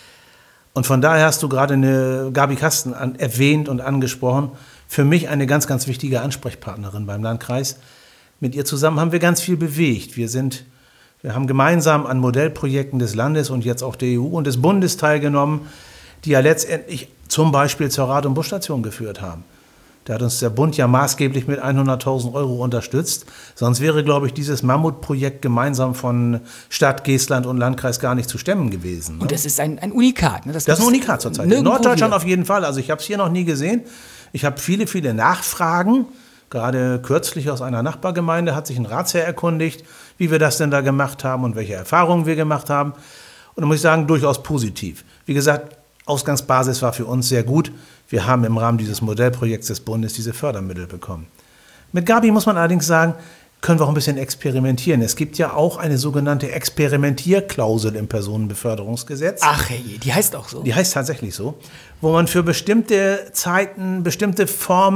Und von daher hast du gerade eine Gabi Kasten an, erwähnt und angesprochen. Für mich eine ganz, ganz wichtige Ansprechpartnerin beim Landkreis. Mit ihr zusammen haben wir ganz viel bewegt. Wir sind, wir haben gemeinsam an Modellprojekten des Landes und jetzt auch der E U und des Bundes teilgenommen, die ja letztendlich zum Beispiel zur Rad- und Busstation geführt haben. Da hat uns der Bund ja maßgeblich mit hunderttausend Euro unterstützt. Sonst wäre, glaube ich, dieses Mammutprojekt gemeinsam von Stadt, Geestland und Landkreis gar nicht zu stemmen gewesen. Ne? Und das ist ein, ein Unikat. Ne? Das, das ist ein Unikat zurzeit. In Norddeutschland wieder. Auf jeden Fall. Also ich habe es hier noch nie gesehen. Ich habe viele, viele Nachfragen. Gerade kürzlich aus einer Nachbargemeinde hat sich ein Ratsherr erkundigt, wie wir das denn da gemacht haben und welche Erfahrungen wir gemacht haben. Und da muss ich sagen, durchaus positiv. Wie gesagt, Ausgangsbasis war für uns sehr gut. Wir haben im Rahmen dieses Modellprojekts des Bundes diese Fördermittel bekommen. Mit Gabi muss man allerdings sagen, können wir auch ein bisschen experimentieren. Es gibt ja auch eine sogenannte Experimentierklausel im Personenbeförderungsgesetz. Ach hey, die heißt auch so? Die heißt tatsächlich so, wo man für bestimmte Zeiten, bestimmte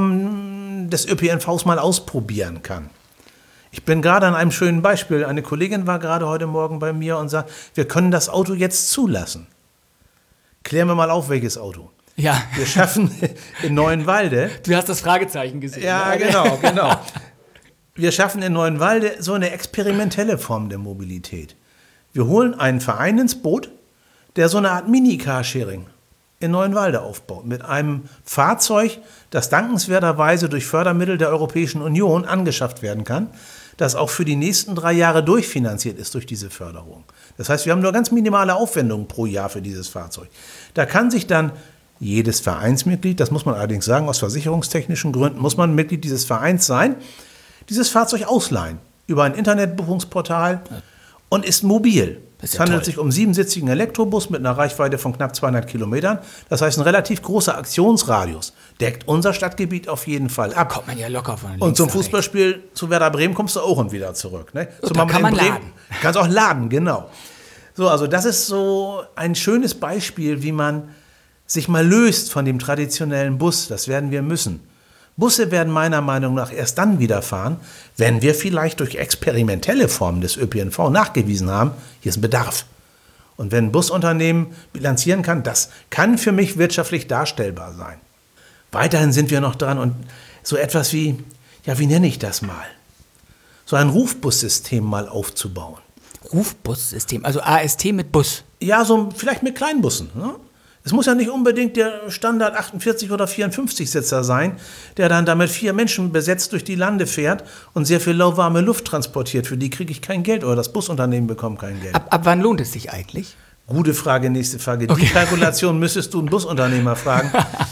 Formen des Ö P N Vs mal ausprobieren kann. Ich bin gerade an einem schönen Beispiel. Eine Kollegin war gerade heute Morgen bei mir und sagt, wir können das Auto jetzt zulassen. Klären wir mal auf, welches Auto. Ja. Wir schaffen in Neuenwalde. Du hast das Fragezeichen gesehen. Ja, ne? genau, genau. Wir schaffen in Neuenwalde so eine experimentelle Form der Mobilität. Wir holen einen Verein ins Boot, der so eine Art Mini-Carsharing in Neuenwalde aufbaut. Mit einem Fahrzeug, das dankenswerterweise durch Fördermittel der Europäischen Union angeschafft werden kann, das auch für die nächsten drei Jahre durchfinanziert ist durch diese Förderung. Das heißt, wir haben nur ganz minimale Aufwendungen pro Jahr für dieses Fahrzeug. Da kann sich dann jedes Vereinsmitglied, das muss man allerdings sagen, aus versicherungstechnischen Gründen muss man Mitglied dieses Vereins sein, dieses Fahrzeug ausleihen über ein Internetbuchungsportal und ist mobil. Es ja handelt toll. sich um siebensitzigen Elektrobus mit einer Reichweite von knapp zweihundert Kilometern. Das heißt, ein relativ großer Aktionsradius. Deckt unser Stadtgebiet auf jeden Fall ab. Da kommt man ja locker von links. Und zum Fußballspiel zu Werder Bremen kommst du auch und wieder zurück. Ne? So, da kann man Bremen, laden. Kannst auch laden, genau. So, also das ist so ein schönes Beispiel, wie man sich mal löst von dem traditionellen Bus. Das werden wir müssen. Busse werden meiner Meinung nach erst dann wieder fahren, wenn wir vielleicht durch experimentelle Formen des Ö P N V nachgewiesen haben, hier ist ein Bedarf. Und wenn ein Busunternehmen bilanzieren kann, das kann für mich wirtschaftlich darstellbar sein. Weiterhin sind wir noch dran und so etwas wie, ja, wie nenne ich das mal? So ein Rufbussystem mal aufzubauen. Rufbussystem, also A S T mit Bus? Ja, so vielleicht mit Kleinbussen, ne? Es muss ja nicht unbedingt der Standard achtundvierzig oder vierundfünfzig Sitzer sein, der dann damit vier Menschen besetzt durch die Lande fährt und sehr viel lauwarme Luft transportiert. Für die kriege ich kein Geld oder das Busunternehmen bekommt kein Geld. Ab, ab wann lohnt es sich eigentlich? Gute Frage, nächste Frage. Okay. Die Kalkulation müsstest du einen Busunternehmer fragen.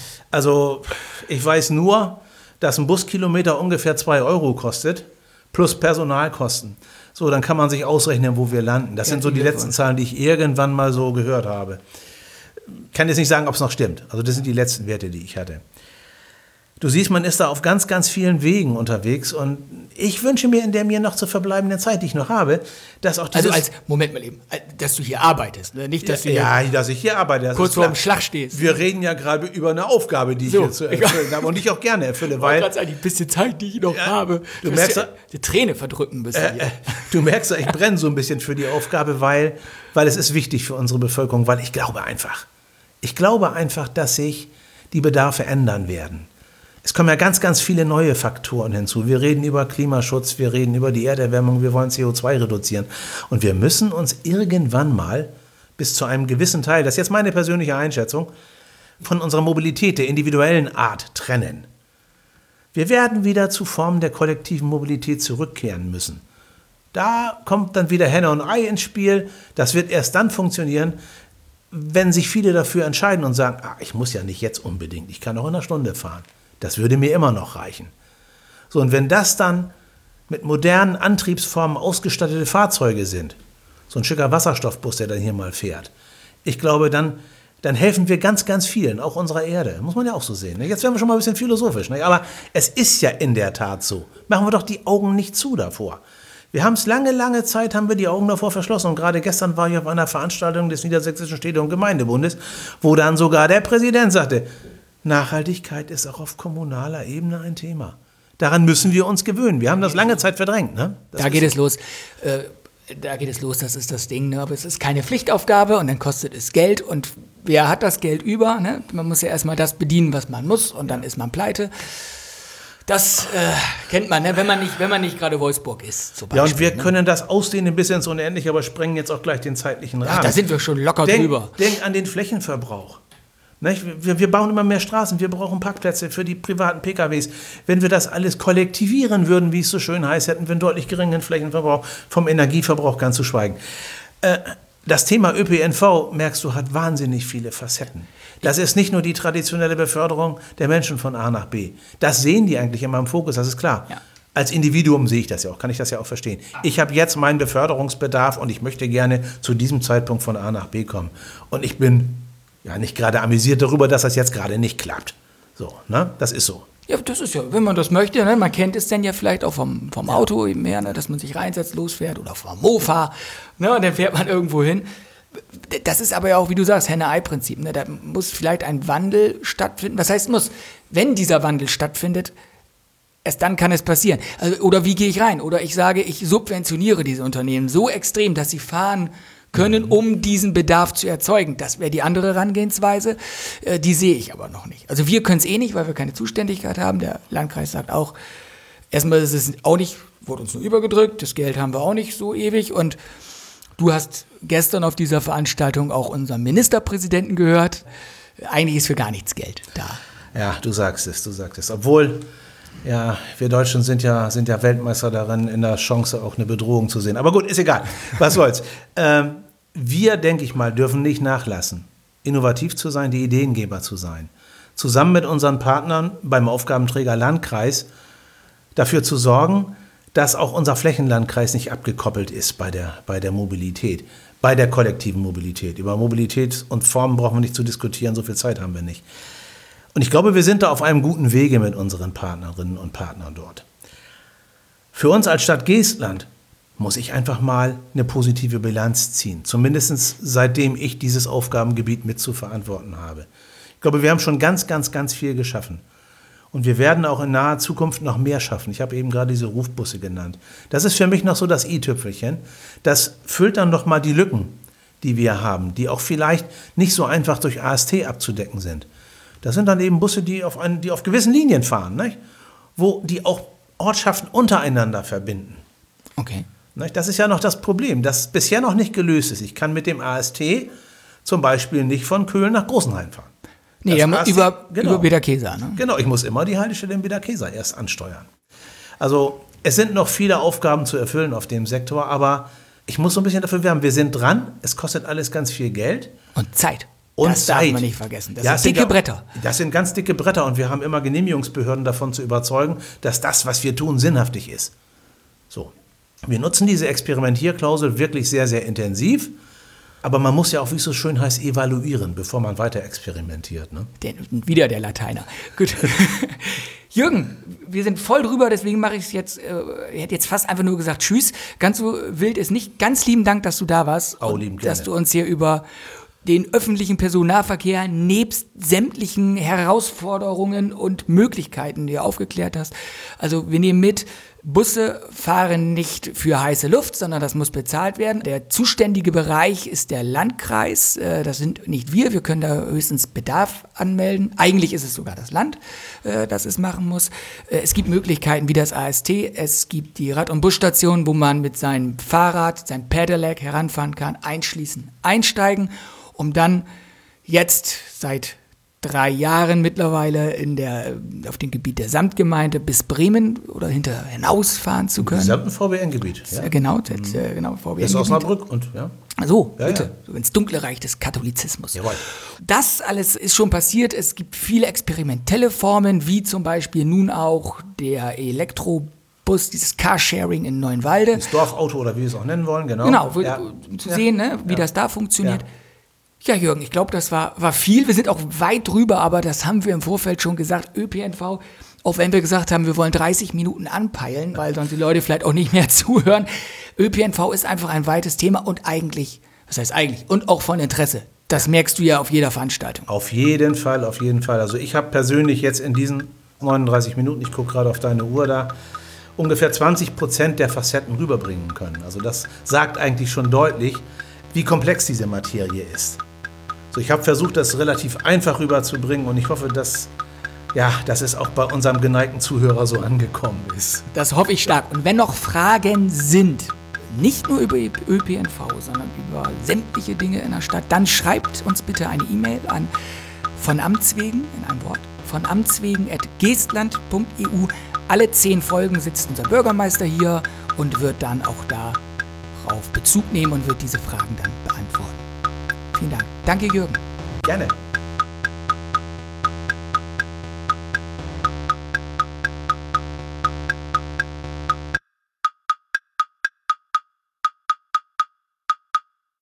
Also ich weiß nur, dass ein Buskilometer ungefähr zwei Euro kostet, plus Personalkosten. So, dann kann man sich ausrechnen, wo wir landen. Das ja, sind so die letzten Zahlen, die ich irgendwann mal so gehört habe. Kann jetzt nicht sagen, ob es noch stimmt. Also das sind die letzten Werte, die ich hatte. Du siehst, man ist da auf ganz, ganz vielen Wegen unterwegs und ich wünsche mir in der mir noch zu verbleibenden Zeit, die ich noch habe, dass auch dieses... Also als, Moment mal eben, dass du hier arbeitest, ne? Nicht, dass du ja, hier dass ich hier arbeite. kurz vor dem Schlag stehst. Wir reden ja gerade über eine Aufgabe, die ich so, hier zu erfüllen habe und ich auch gerne erfülle, weil... Ich sagen, die bisschen Zeit, die ich noch ja, habe, du merkst, ja, die Träne verdrücken ein bisschen. Äh, äh, du merkst ja, ich brenne so ein bisschen für die Aufgabe, weil, weil es ist wichtig für unsere Bevölkerung, weil ich glaube einfach, ich glaube einfach, dass sich die Bedarfe ändern werden. Es kommen ja ganz, ganz viele neue Faktoren hinzu. Wir reden über Klimaschutz, wir reden über die Erderwärmung, wir wollen C O zwei reduzieren. Und wir müssen uns irgendwann mal bis zu einem gewissen Teil, das ist jetzt meine persönliche Einschätzung, von unserer Mobilität der individuellen Art trennen. Wir werden wieder zu Formen der kollektiven Mobilität zurückkehren müssen. Da kommt dann wieder Henne und Ei ins Spiel. Das wird erst dann funktionieren, wenn sich viele dafür entscheiden und sagen, ah, ich muss ja nicht jetzt unbedingt, ich kann auch in einer Stunde fahren. Das würde mir immer noch reichen. So, und wenn das dann mit modernen Antriebsformen ausgestattete Fahrzeuge sind, so ein schicker Wasserstoffbus, der dann hier mal fährt, ich glaube, dann, dann helfen wir ganz, ganz vielen, auch unserer Erde. Muss man ja auch so sehen. Jetzt werden wir schon mal ein bisschen philosophisch. Aber es ist ja in der Tat so. Machen wir doch die Augen nicht zu davor. Wir haben es lange, lange Zeit, haben wir die Augen davor verschlossen. Und gerade gestern war ich auf einer Veranstaltung des Niedersächsischen Städte- und Gemeindebundes, wo dann sogar der Präsident sagte, Nachhaltigkeit ist auch auf kommunaler Ebene ein Thema. Daran müssen wir uns gewöhnen. Wir haben das lange Zeit verdrängt. Ne? Da geht es los. Äh, da geht es los, das ist das Ding. Ne? Aber es ist keine Pflichtaufgabe und dann kostet es Geld. Und wer hat das Geld über? Ne? Man muss ja erstmal das bedienen, was man muss. Und dann ist man pleite. Das äh, kennt man, ne? wenn man nicht, wenn man nicht gerade Wolfsburg ist. Zum Beispiel, ja, und wir ne? können das ausdehnen bis ins Unendliche, aber sprengen jetzt auch gleich den zeitlichen Rahmen. Ach, da sind wir schon locker denk, drüber. Denk an den Flächenverbrauch. Nicht? Wir, wir bauen immer mehr Straßen, wir brauchen Parkplätze für die privaten P K Ws. Wenn wir das alles kollektivieren würden, wie es so schön heißt, hätten wir einen deutlich geringeren Flächenverbrauch, vom Energieverbrauch ganz zu schweigen. Äh, das Thema Ö P N V, merkst du, hat wahnsinnig viele Facetten. Das ist nicht nur die traditionelle Beförderung der Menschen von A nach B. Das sehen die eigentlich immer im Fokus, das ist klar. Ja. Als Individuum sehe ich das ja auch, kann ich das ja auch verstehen. Ich habe jetzt meinen Beförderungsbedarf und ich möchte gerne zu diesem Zeitpunkt von A nach B kommen. Und ich bin ja nicht gerade amüsiert darüber, dass das jetzt gerade nicht klappt. So, ne? Das ist so. Ja, das ist ja, wenn man das möchte, ne? Man kennt es dann ja vielleicht auch vom, vom Auto eben her, ne? Dass man sich reinsetzt, losfährt oder vom Mofa, ne? Und dann fährt man irgendwo hin. Das ist aber ja auch, wie du sagst, Henne-Ei-Prinzip. Ne? Da muss vielleicht ein Wandel stattfinden. Was heißt muss? Wenn dieser Wandel stattfindet, erst dann kann es passieren. Also, oder wie gehe ich rein? Oder ich sage, ich subventioniere diese Unternehmen so extrem, dass sie fahren können, um diesen Bedarf zu erzeugen. Das wäre die andere Herangehensweise. Äh, die sehe ich aber noch nicht. Also wir können es eh nicht, weil wir keine Zuständigkeit haben. Der Landkreis sagt auch, erstmal ist es auch nicht, wurde uns nur übergedrückt, das Geld haben wir auch nicht so ewig. Und du hast gestern auf dieser Veranstaltung auch unseren Ministerpräsidenten gehört. Eigentlich ist für gar nichts Geld da. Ja, du sagst es, du sagst es. Obwohl, ja, wir Deutschen sind ja, sind ja Weltmeister darin, in der Chance auch eine Bedrohung zu sehen. Aber gut, ist egal. Was soll's. ähm, wir, denke ich mal, dürfen nicht nachlassen, innovativ zu sein, die Ideengeber zu sein. Zusammen mit unseren Partnern beim Aufgabenträger Landkreis dafür zu sorgen, dass auch unser Flächenlandkreis nicht abgekoppelt ist bei der, bei der Mobilität, bei der kollektiven Mobilität. Über Mobilität und Formen brauchen wir nicht zu diskutieren, so viel Zeit haben wir nicht. Und ich glaube, wir sind da auf einem guten Wege mit unseren Partnerinnen und Partnern dort. Für uns als Stadt Geestland muss ich einfach mal eine positive Bilanz ziehen, zumindest seitdem ich dieses Aufgabengebiet mit zu verantworten habe. Ich glaube, wir haben schon ganz, ganz, ganz viel geschaffen. Und wir werden auch in naher Zukunft noch mehr schaffen. Ich habe eben gerade diese Rufbusse genannt. Das ist für mich noch so das i-Tüpfelchen. Das füllt dann noch mal die Lücken, die wir haben, die auch vielleicht nicht so einfach durch A S T abzudecken sind. Das sind dann eben Busse, die auf, einen, die auf gewissen Linien fahren, nicht? Wo die auch Ortschaften untereinander verbinden. Okay. Nicht? Das ist ja noch das Problem, das bisher noch nicht gelöst ist. Ich kann mit dem A S T zum Beispiel nicht von Köln nach Großenhain fahren. Nee, ja, über, genau. über Bederkesa. Ne? Genau, ich muss immer die Haltestelle in Bederkesa erst ansteuern. Also es sind noch viele Aufgaben zu erfüllen auf dem Sektor, aber ich muss so ein bisschen dafür werben. Wir sind dran, es kostet alles ganz viel Geld. Und Zeit. Und das Zeit. darf man nicht vergessen. Das ja, sind dicke ja, Bretter. Das sind ganz dicke Bretter und wir haben immer Genehmigungsbehörden davon zu überzeugen, dass das, was wir tun, sinnhaftig ist. So. Wir nutzen diese Experimentierklausel wirklich sehr, sehr intensiv. Aber man muss ja auch, wie es so schön heißt, evaluieren, bevor man weiter experimentiert. Ne? Der, wieder der Lateiner. Gut. Jürgen, wir sind voll drüber, deswegen mache ich es jetzt, äh, ich hätte jetzt fast einfach nur gesagt Tschüss. Ganz so wild ist nicht. Ganz lieben Dank, dass du da warst. Oh, und lieben gerne. dass du uns hier über den öffentlichen Personennahverkehr nebst sämtlichen Herausforderungen und Möglichkeiten dir aufgeklärt hast. Also wir nehmen mit, Busse fahren nicht für heiße Luft, sondern das muss bezahlt werden. Der zuständige Bereich ist der Landkreis. Das sind nicht wir. Wir können da höchstens Bedarf anmelden. Eigentlich ist es sogar das Land, das es machen muss. Es gibt Möglichkeiten wie das A S T. Es gibt die Rad- und Busstationen, wo man mit seinem Fahrrad, seinem Pedelec heranfahren kann, einschließen, einsteigen, um dann jetzt seit drei Jahren mittlerweile in der, auf dem Gebiet der Samtgemeinde bis Bremen oder hinter hinausfahren zu können. Im gesamten V B N-Gebiet. Ja. Genau, das, mhm. äh, genau V B N-Gebiet. Bis Osnabrück und, ja. So, ja, bitte, ja. So ins dunkle Reich des Katholizismus. Jawohl. Das alles ist schon passiert. Es gibt viele experimentelle Formen, wie zum Beispiel nun auch der Elektro Bus, dieses Carsharing in Neuenwalde. Das Dorfauto oder wie wir es auch nennen wollen, genau. Genau, ja. um zu sehen, ne, wie ja. das da funktioniert. Ja. Ja, Jürgen, ich glaube, das war, war viel. Wir sind auch weit drüber, aber das haben wir im Vorfeld schon gesagt. Ö P N V, auch wenn wir gesagt haben, wir wollen dreißig Minuten anpeilen, weil sonst die Leute vielleicht auch nicht mehr zuhören. Ö P N V ist einfach ein weites Thema und eigentlich, was heißt eigentlich, und auch von Interesse. Das merkst du ja auf jeder Veranstaltung. Auf jeden Fall, auf jeden Fall. Also ich habe persönlich jetzt in diesen neununddreißig Minuten, ich gucke gerade auf deine Uhr da, ungefähr zwanzig Prozent der Facetten rüberbringen können. Also das sagt eigentlich schon deutlich, wie komplex diese Materie ist. So, ich habe versucht, das relativ einfach rüberzubringen und ich hoffe, dass, ja, dass es auch bei unserem geneigten Zuhörer so angekommen ist. Das hoffe ich stark. Und wenn noch Fragen sind, nicht nur über Ö P N V, sondern über sämtliche Dinge in der Stadt, dann schreibt uns bitte eine E-Mail an von Amts wegen, in einem Wort, von Amts wegen at geestland punkt e u. Alle zehn Folgen sitzt unser Bürgermeister hier und wird dann auch darauf Bezug nehmen und wird diese Fragen dann beantworten. Vielen Dank. Danke, Jürgen. Gerne.